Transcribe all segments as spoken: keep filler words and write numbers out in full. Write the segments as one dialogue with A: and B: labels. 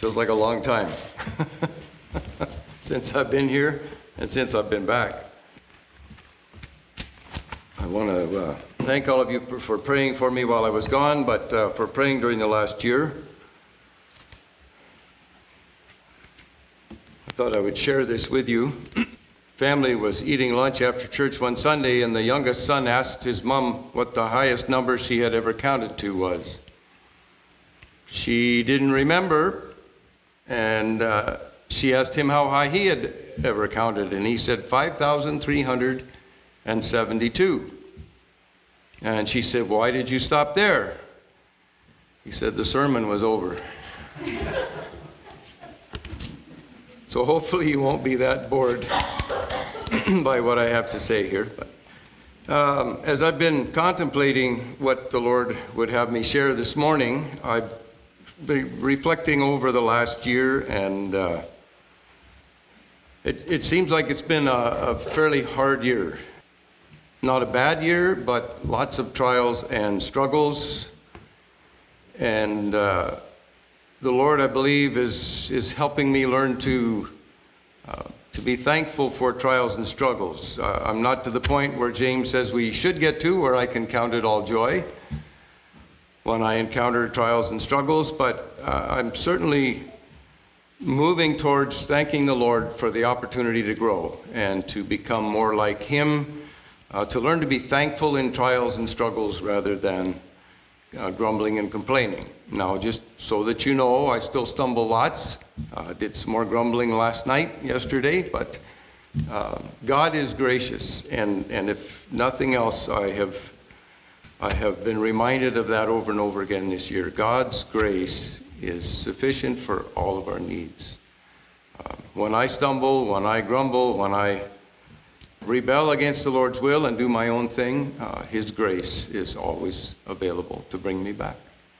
A: Feels like a long time since I've been here and since I've been back. I want to uh, thank all of you for praying for me while I was gone, but uh, for praying during the last year. I thought I would share this with you. Family was eating lunch after church one Sunday, and the youngest son asked his mom what the highest number she had ever counted to was. She didn't remember, and uh, she asked him how high he had ever counted, and he said five thousand three hundred seventy-two. And she said, "Why did you stop there?" He said, "The sermon was over." So hopefully you won't be that bored by what I have to say here. But um, as I've been contemplating what the Lord would have me share this morning, I've been reflecting over the last year, and uh, it, it seems like it's been a, a fairly hard year. Not a bad year, but lots of trials and struggles. And uh, the Lord, I believe, is is helping me learn to uh, to be thankful for trials and struggles. Uh, I'm not to the point where James says we should get to, where I can count it all joy when I encounter trials and struggles, but uh, I'm certainly moving towards thanking the Lord for the opportunity to grow and to become more like Him, uh, to learn to be thankful in trials and struggles rather than uh, grumbling and complaining. Now, just so that you know, I still stumble lots. Uh, did some more grumbling last night, yesterday, but uh, God is gracious, and, and if nothing else, I have I have been reminded of that over and over again this year. God's grace is sufficient for all of our needs. Uh, when I stumble, when I grumble, when I rebel against the Lord's will and do my own thing, uh, His grace is always available to bring me back.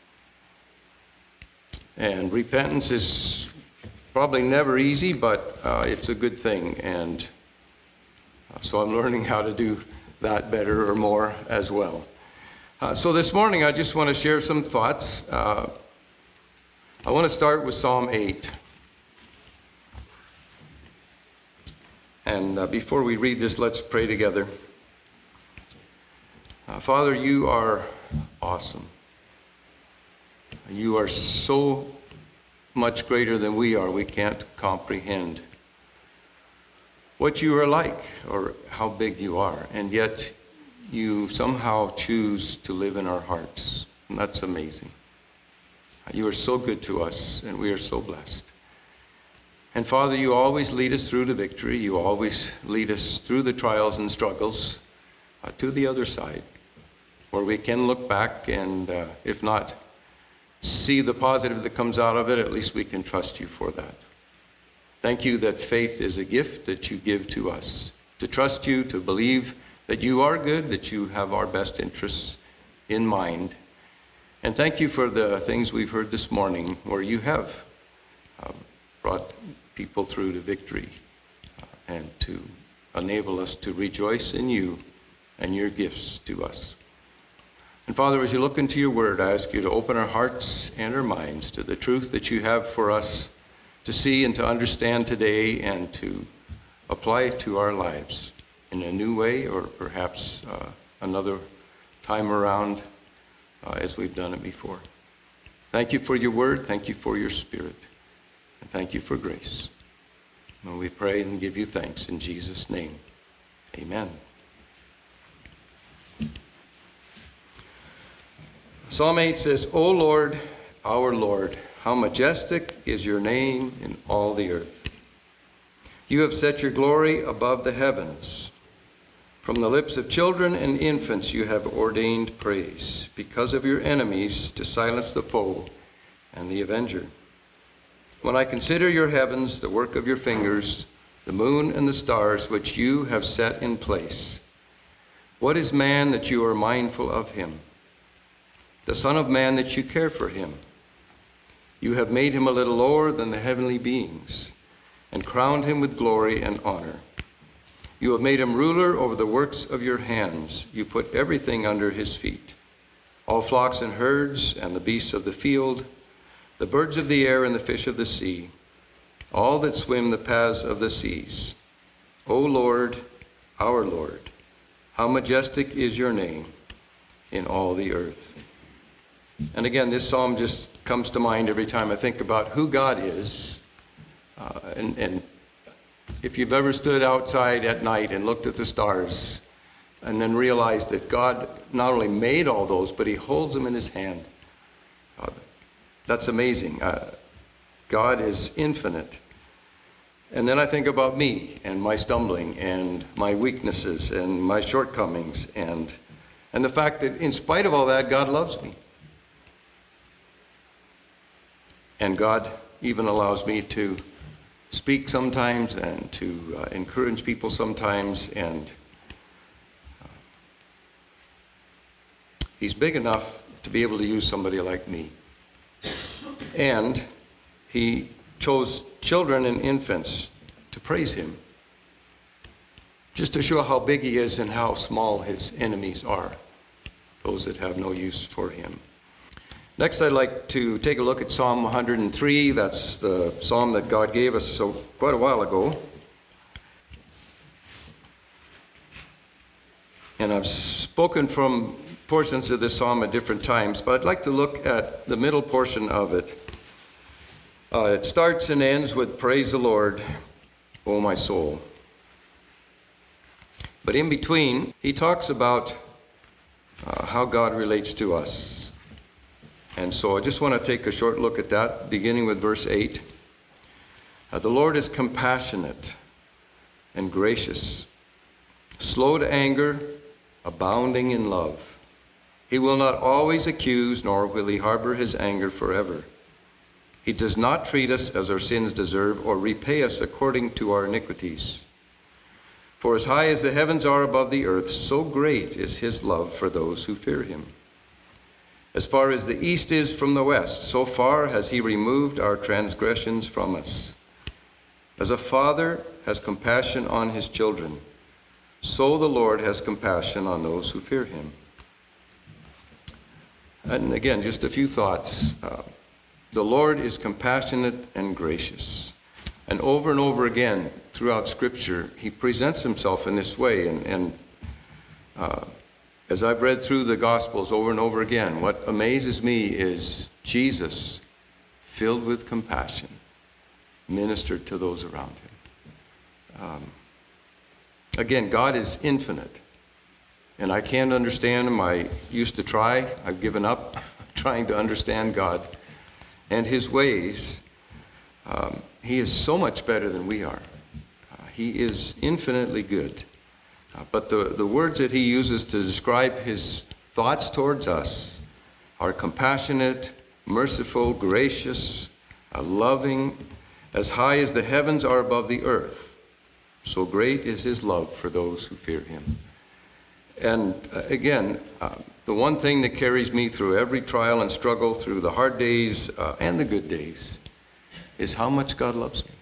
A: And repentance is probably never easy, but uh, it's a good thing. And uh, so I'm learning how to do that better or more as well. Uh, so this morning I just want to share some thoughts. Uh, I want to start with Psalm eight. And uh, before we read this, let's pray together. Uh, Father, you are awesome. You are so much greater than we are. We can't comprehend what you are like or how big you are. And yet you somehow choose to live in our hearts. And that's amazing. You are so good to us, and we are so blessed. And Father, you always lead us through to victory. You always lead us through the trials and struggles uh, to the other side, where we can look back and, uh, if not see the positive that comes out of it, at least we can trust you for that. Thank you that faith is a gift that you give to us, to trust you, to believe that you are good, that you have our best interests in mind. And thank you for the things we've heard this morning where you have uh, brought people through to victory uh, and to enable us to rejoice in you and your gifts to us. And Father, as you look into your word, I ask you to open our hearts and our minds to the truth that you have for us to see and to understand today and to apply to our lives in a new way, or perhaps uh, another time around uh, as we've done it before. Thank you for your word. Thank you for your spirit. And thank you for grace. And we pray and give you thanks in Jesus' name. Amen. Psalm eight says, O Lord, our Lord, how majestic is your name in all the earth. You have set your glory above the heavens. From the lips of children and infants you have ordained praise, because of your enemies, to silence the foe and the avenger. When I consider your heavens, the work of your fingers, the moon and the stars which you have set in place, what is man that you are mindful of him? The Son of Man that you care for him? You have made him a little lower than the heavenly beings, and crowned him with glory and honor. You have made him ruler over the works of your hands. You put everything under his feet, all flocks and herds and the beasts of the field, the birds of the air and the fish of the sea, all that swim the paths of the seas. O Lord, our Lord, how majestic is your name in all the earth. And again, this psalm just comes to mind every time I think about who God is. Uh, and, and if you've ever stood outside at night and looked at the stars and then realized that God not only made all those, but he holds them in his hand. Uh, that's amazing. Uh, God is infinite. And then I think about me and my stumbling and my weaknesses and my shortcomings and, and the fact that in spite of all that, God loves me. And God even allows me to speak sometimes and to uh, encourage people sometimes. And uh, he's big enough to be able to use somebody like me. And he chose children and infants to praise him, just to show how big he is and how small his enemies are, those that have no use for him. Next, I'd like to take a look at Psalm one hundred three. That's the psalm that God gave us so quite a while ago. And I've spoken from portions of this psalm at different times, but I'd like to look at the middle portion of it. Uh, it starts and ends with, "Praise the Lord, O my soul." But in between, he talks about uh, how God relates to us. And so I just want to take a short look at that, beginning with verse eight. Uh, the Lord is compassionate and gracious, slow to anger, abounding in love. He will not always accuse, nor will he harbor his anger forever. He does not treat us as our sins deserve, or repay us according to our iniquities. For as high as the heavens are above the earth, so great is his love for those who fear him. As far as the east is from the west, so far has he removed our transgressions from us. As a father has compassion on his children, so the Lord has compassion on those who fear him. And again, just a few thoughts. Uh, the Lord is compassionate and gracious. And over and over again throughout Scripture, he presents himself in this way. And, and uh, as I've read through the Gospels over and over again, what amazes me is Jesus, filled with compassion, ministered to those around him. Um, again, God is infinite. And I can't understand him. I used to try. I've given up trying to understand God and his ways. Um, he is so much better than we are. Uh, he is infinitely good. Uh, but the, the words that he uses to describe his thoughts towards us are compassionate, merciful, gracious, uh, loving, as high as the heavens are above the earth. So great is his love for those who fear him. And uh, again, uh, the one thing that carries me through every trial and struggle, through the hard days uh, and the good days, is how much God loves me.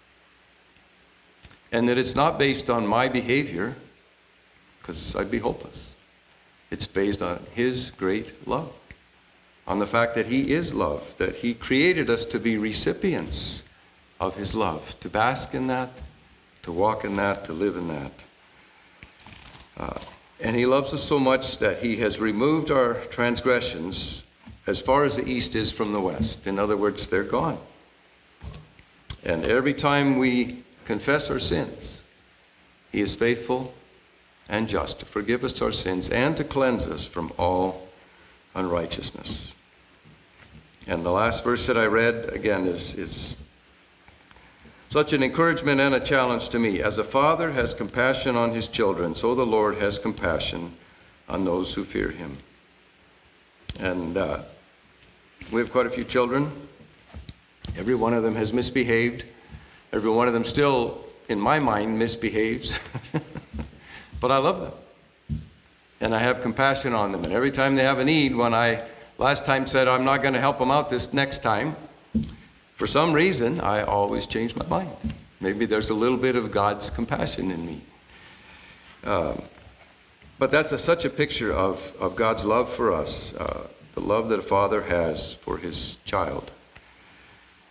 A: And that it's not based on my behavior, because I'd be hopeless. It's based on his great love, on the fact that he is love, that he created us to be recipients of his love, to bask in that, to walk in that, to live in that. Uh, and he loves us so much that he has removed our transgressions as far as the east is from the west. In other words, they're gone. And every time we confess our sins, he is faithful and just to forgive us our sins and to cleanse us from all unrighteousness. And the last verse that I read, again, is, is such an encouragement and a challenge to me. As a father has compassion on his children, so the Lord has compassion on those who fear him. And uh, we have quite a few children. Every one of them has misbehaved. Every one of them still, in my mind, misbehaves. But I love them. And I have compassion on them. And every time they have a need, when I last time said I'm not going to help them out this next time, for some reason, I always change my mind. Maybe there's a little bit of God's compassion in me. Um, but that's a, such a picture of, of God's love for us, uh, the love that a father has for his child.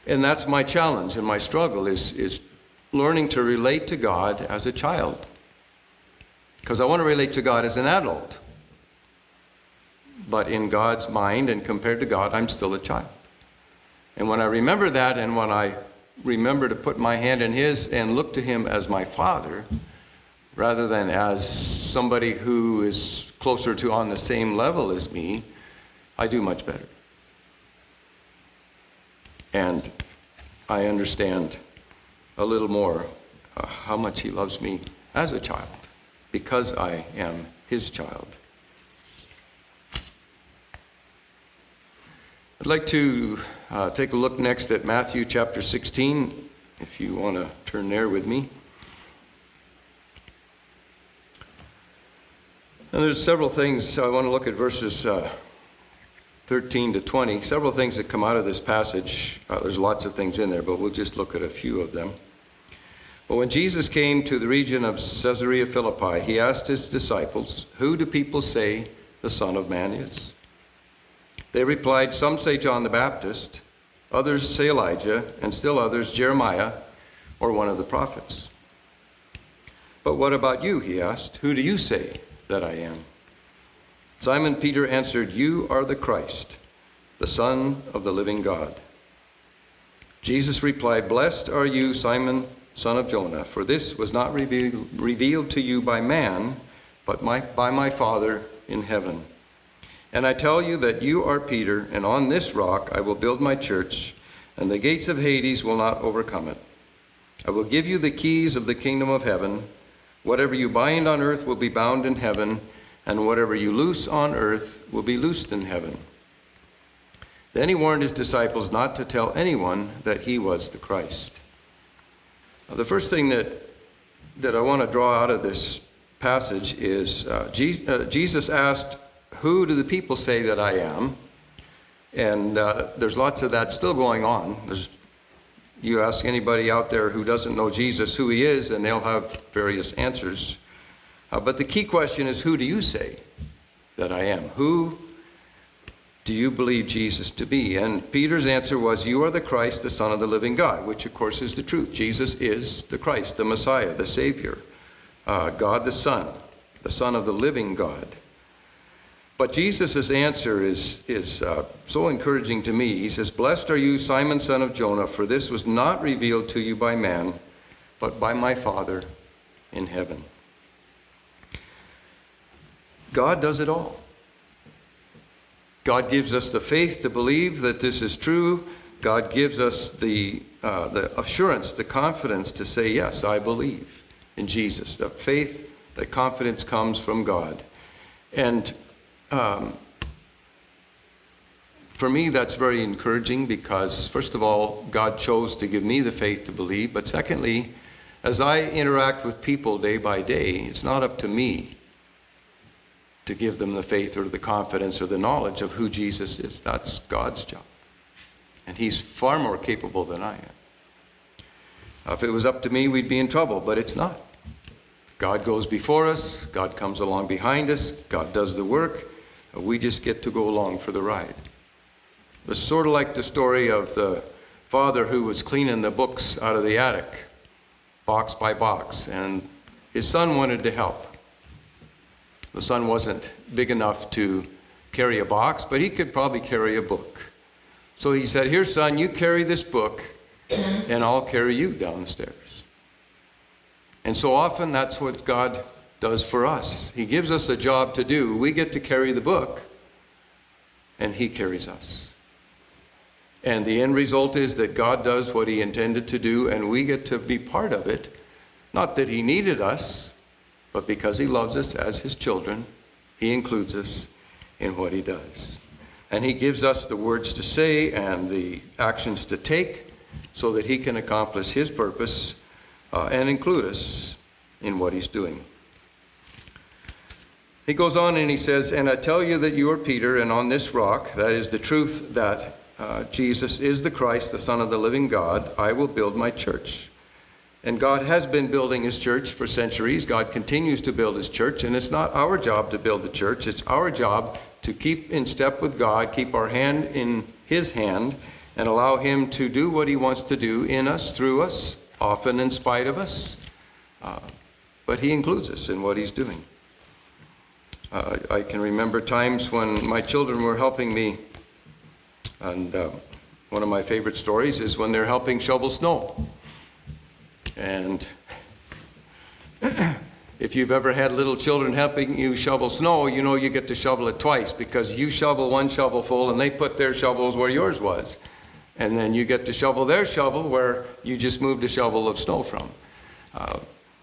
A: And that's my challenge and my struggle is, is learning to relate to God as a child. Because I want to relate to God as an adult. But in God's mind and compared to God, I'm still a child. And when I remember that, and when I remember to put my hand in His and look to Him as my Father, rather than as somebody who is closer to on the same level as me, I do much better. And I understand a little more uh, how much He loves me as a child, because I am His child. I'd like to uh, take a look next at Matthew chapter sixteen, if you want to turn there with me. And there's several things. I want to look at verses uh, thirteen to twenty. Several things that come out of this passage. Uh, there's lots of things in there, but we'll just look at a few of them. But when Jesus came to the region of Caesarea Philippi, He asked His disciples, "Who do people say the Son of Man is?" They replied, "Some say John the Baptist, others say Elijah, and still others Jeremiah or one of the prophets." "But what about you?" He asked. "Who do you say that I am?" Simon Peter answered, "You are the Christ, the Son of the living God." Jesus replied, "Blessed are you, Simon, son of Jonah, for this was not revealed, revealed to you by man, but my, by my Father in heaven. And I tell you that you are Peter, and on this rock I will build my church, and the gates of Hades will not overcome it. I will give you the keys of the kingdom of heaven. Whatever you bind on earth will be bound in heaven, and whatever you loose on earth will be loosed in heaven." Then He warned His disciples not to tell anyone that He was the Christ. Now, the first thing that, that I want to draw out of this passage is uh, Je- uh, Jesus asked, "Who do the people say that I am?" And uh, there's lots of that still going on. There's, you ask anybody out there who doesn't know Jesus who He is, and they'll have various answers. Uh, but the key question is, who do you say that I am? Who do you believe Jesus to be? And Peter's answer was, "You are the Christ, the Son of the living God," which of course is the truth. Jesus is the Christ, the Messiah, the Savior, uh, God the Son, the Son of the living God. But Jesus' answer is, is uh, so encouraging to me. He says, "Blessed are you, Simon, son of Jonah, for this was not revealed to you by man, but by my Father in heaven." God does it all. God gives us the faith to believe that this is true. God gives us the, uh, the assurance, the confidence to say, yes, I believe in Jesus. The faith, the confidence comes from God. And Um, for me, that's very encouraging because, first of all, God chose to give me the faith to believe. But secondly, as I interact with people day by day, it's not up to me to give them the faith or the confidence or the knowledge of who Jesus is. That's God's job. And He's far more capable than I am. If it was up to me, we'd be in trouble, but it's not. God goes before us. God comes along behind us. God does the work. We just get to go along for the ride. It's sort of like the story of the father who was cleaning the books out of the attic, box by box, and his son wanted to help. The son wasn't big enough to carry a box, but he could probably carry a book. So he said, "Here, son, you carry this book, and I'll carry you downstairs." And so often that's what God does for us. He gives us a job to do. We get to carry the book, and He carries us. And the end result is that God does what He intended to do, and we get to be part of it. Not that He needed us, but because He loves us as His children, He includes us in what He does. And He gives us the words to say and the actions to take so that He can accomplish His purpose uh, and include us in what He's doing. He goes on and he says, "And I tell you that you are Peter, and on this rock," that is the truth that uh, Jesus is the Christ, the Son of the living God, "I will build my church." And God has been building His church for centuries. God continues to build His church, and it's not our job to build the church. It's our job to keep in step with God, keep our hand in His hand, and allow him to do what he wants to do in us, through us, often in spite of us. Uh, but he includes us in what he's doing. Uh, I can remember times when my children were helping me, and uh, one of my favorite stories is when they're helping shovel snow. And if you've ever had little children helping you shovel snow, you know you get to shovel it twice, because you shovel one shovel full and they put their shovels where yours was. And then you get to shovel their shovel where you just moved a shovel of snow from. Uh,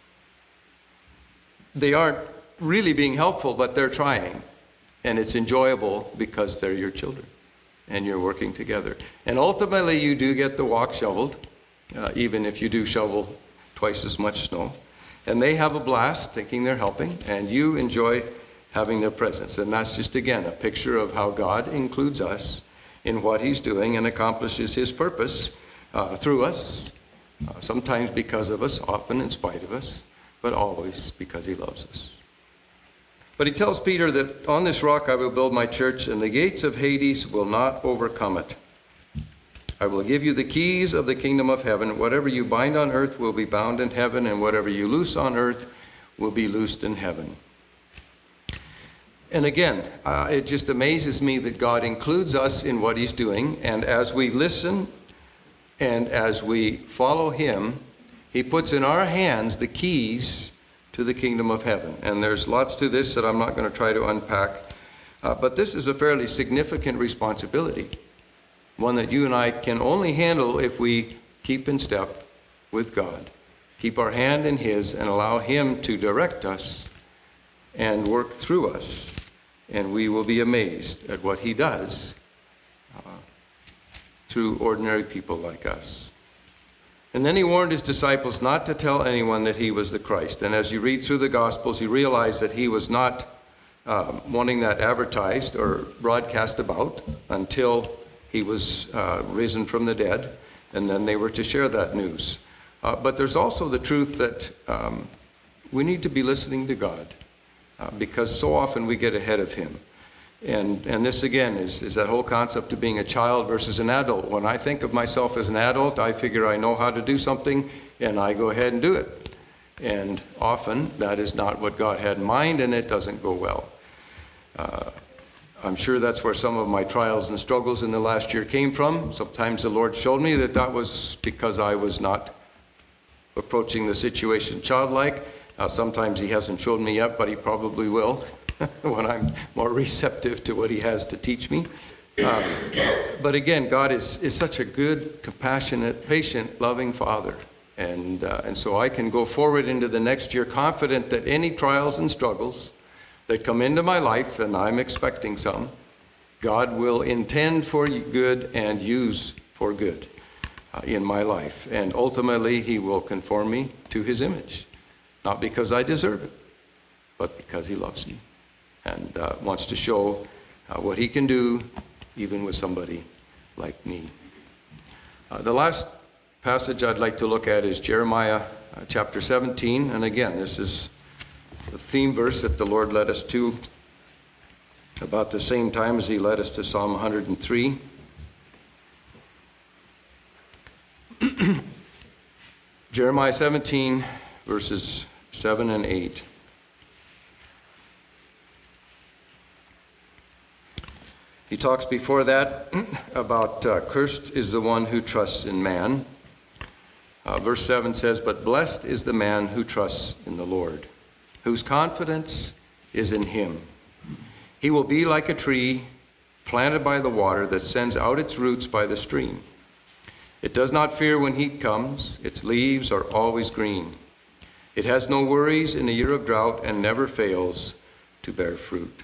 A: they aren't really being helpful, but they're trying. And it's enjoyable because they're your children and you're working together. And ultimately you do get the walk shoveled, uh, even if you do shovel twice as much snow. And they have a blast thinking they're helping, and you enjoy having their presence. And that's just, again, a picture of how God includes us in what he's doing and accomplishes his purpose uh, through us, uh, sometimes because of us, often in spite of us, but always because he loves us. But he tells Peter that on this rock I will build my church, and the gates of Hades will not overcome it. I will give you the keys of the kingdom of heaven. Whatever you bind on earth will be bound in heaven, and whatever you loose on earth will be loosed in heaven. And again, uh, it just amazes me that God includes us in what he's doing, and as we listen and as we follow him, he puts in our hands the keys to the kingdom of heaven. And there's lots to this that I'm not going to try to unpack, uh, but this is a fairly significant responsibility. One that you and I can only handle if we keep in step with God, keep our hand in his, and allow him to direct us and work through us. And we will be amazed at what he does uh, through ordinary people like us. And then he warned his disciples not to tell anyone that he was the Christ. And as you read through the Gospels, you realize that he was not uh, wanting that advertised or broadcast about until he was uh, risen from the dead, and then they were to share that news. Uh, but there's also the truth that um, we need to be listening to God, uh, because so often we get ahead of him. And and this again is, is that whole concept of being a child versus an adult. When I think of myself as an adult, I figure I know how to do something, and I go ahead and do it. And often that is not what God had in mind, and it doesn't go well. Uh, I'm sure that's where some of my trials and struggles in the last year came from. Sometimes the Lord showed me that that was because I was not approaching the situation childlike. Uh, sometimes he hasn't shown me yet, but he probably will when I'm more receptive to what he has to teach me. Um, but again, God is, is such a good, compassionate, patient, loving Father. And, uh, and so I can go forward into the next year confident that any trials and struggles that come into my life, and I'm expecting some, God will intend for good and use for good uh, in my life. And ultimately, he will conform me to his image. Not because I deserve it, but because he loves me and uh, wants to show uh, what he can do even with somebody like me. Uh, the last passage I'd like to look at is Jeremiah uh, chapter seventeen. And again, this is the theme verse that the Lord led us to about the same time as he led us to Psalm one hundred three. Jeremiah seventeen, verses seven and eight. He talks before that about uh, cursed is the one who trusts in man. Uh, verse seven says, but blessed is the man who trusts in the Lord, whose confidence is in him. He will be like a tree planted by the water that sends out its roots by the stream. It does not fear when heat comes. Its leaves are always green. It has no worries in a year of drought and never fails to bear fruit.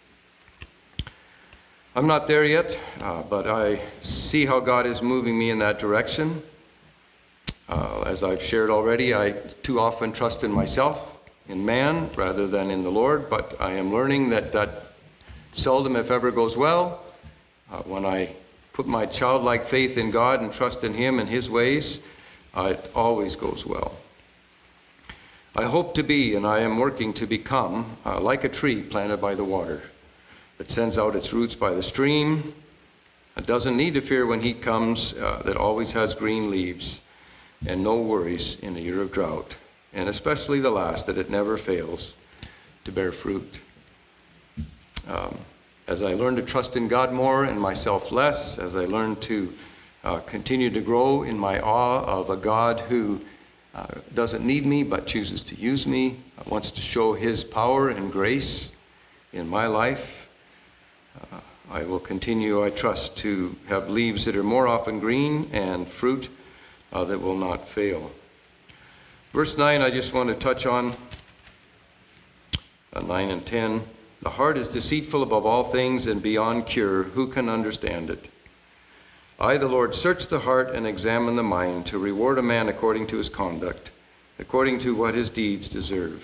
A: I'm not there yet, uh, but I see how God is moving me in that direction. Uh, as I've shared already, I too often trust in myself, in man, rather than in the Lord, but I am learning that that seldom, if ever, goes well. Uh, when I put my childlike faith in God and trust in him and his ways, uh, it always goes well. I hope to be, and I am working to become, uh, like a tree planted by the water that sends out its roots by the stream, It doesn't need to fear when heat comes, uh, that always has green leaves and no worries in a year of drought, and especially the last, that it never fails to bear fruit. Um, as I learn to trust in God more and myself less, as I learn to uh, continue to grow in my awe of a God who uh, doesn't need me but chooses to use me, uh, wants to show his power and grace in my life, uh, I will continue, I trust, to have leaves that are more often green and fruit uh, that will not fail. Verse nine, I just want to touch on, uh, nine and ten. The heart is deceitful above all things and beyond cure. Who can understand it? I, the Lord, search the heart and examine the mind to reward a man according to his conduct, according to what his deeds deserve.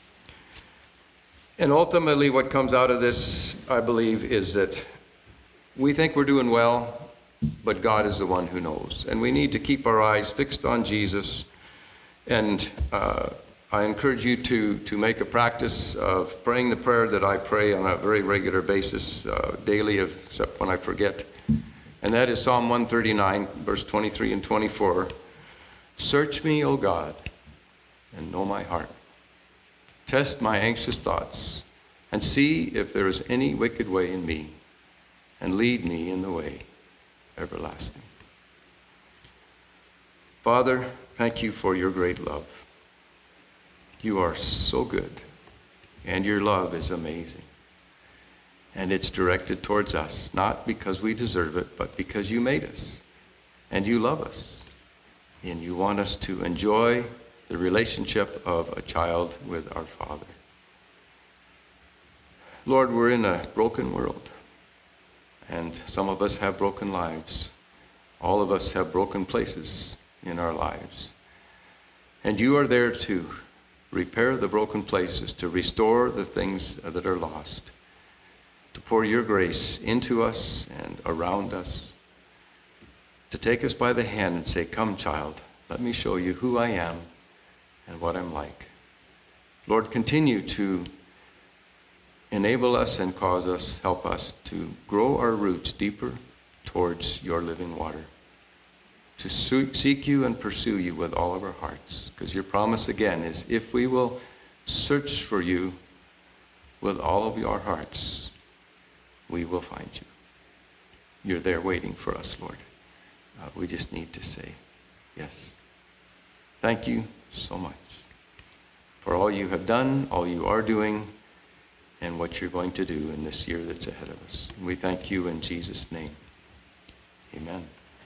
A: And ultimately what comes out of this, I believe, is that we think we're doing well, but God is the one who knows. And we need to keep our eyes fixed on Jesus. And uh, I encourage you to, to make a practice of praying the prayer that I pray on a very regular basis, uh, daily, except when I forget. And that is Psalm one thirty-nine, verse twenty-three and twenty-four. Search me, O God, and know my heart. Test my anxious thoughts, and see if there is any wicked way in me, and lead me in the way everlasting. Father, thank you for your great love. You are so good, and your love is amazing. And it's directed towards us, not because we deserve it, but because you made us, and you love us, and you want us to enjoy the relationship of a child with our Father. Lord, we're in a broken world, and some of us have broken lives. All of us have broken places in our lives. And you are there to repair the broken places, to restore the things that are lost, to pour your grace into us and around us, to take us by the hand and say, come, child, let me show you who I am and what I'm like. Lord, continue to enable us and cause us, help us to grow our roots deeper towards your living water, to seek you and pursue you with all of our hearts. Because your promise again is, if we will search for you with all of your hearts, we will find you. You're there waiting for us, Lord. Uh, we just need to say yes. Thank you so much for all you have done, all you are doing, and what you're going to do in this year that's ahead of us. And we thank you in Jesus' name. Amen.